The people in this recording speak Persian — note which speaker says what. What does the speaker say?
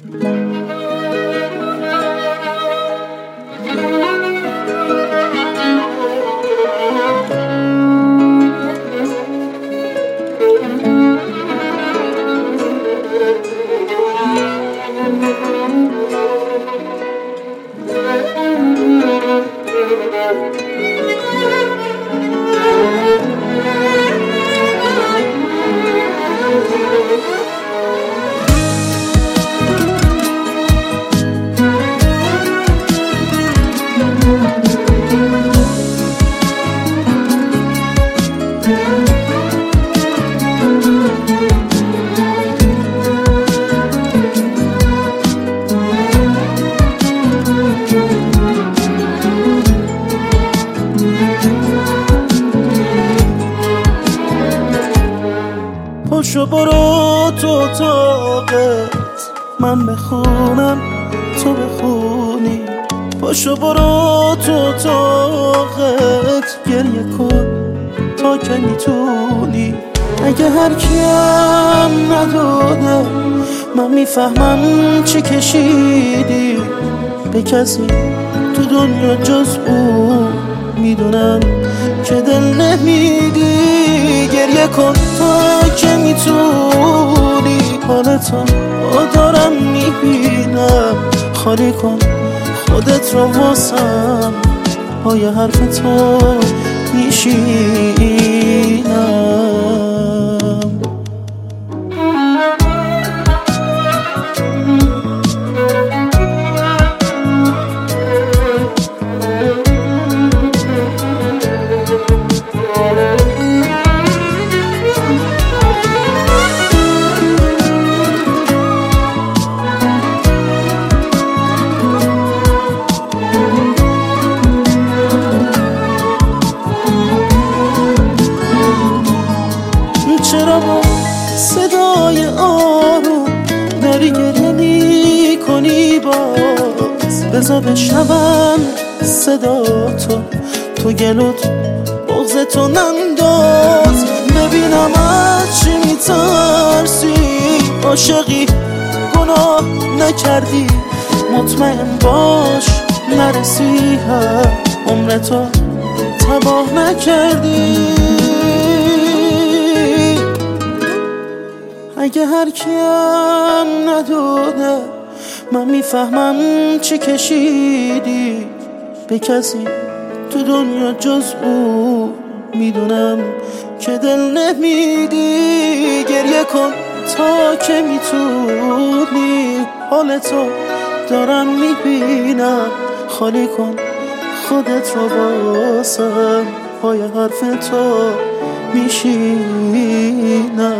Speaker 1: پاشو برو تو اتاقت، من بخونم تو بخونی. پاشو برو تو اتاقت، گریه کن تا که میتونی. اگه هر کیم نداده من میفهمم چی کشیدی. به کسی تو دنیا جز او میدونم که دل نمیدی. گریه کن تا که میتونی، حالتو دارم میبینم. خالی کن خودت رو واسم، پای حرف تو میشینم. چرا با صدای آروم داری گریه میکنی باز؟ بذار بشنوم صدا تو گلوت بغض تو ننداز. ببینم از چی میترسی، عاشقی گناه نکردی. مطمئن باش نرسی، عمرتو تباه نکردی. اگه هر کیم نداده من میفهمم چی کشیدی. به کسی تو دنیا جز او میدونم که دل نمیدی. گریه کن تا که میتونی، حالتو دارم میبینم. خالی کن خودت رو واسم، پای حرف تو میشینم.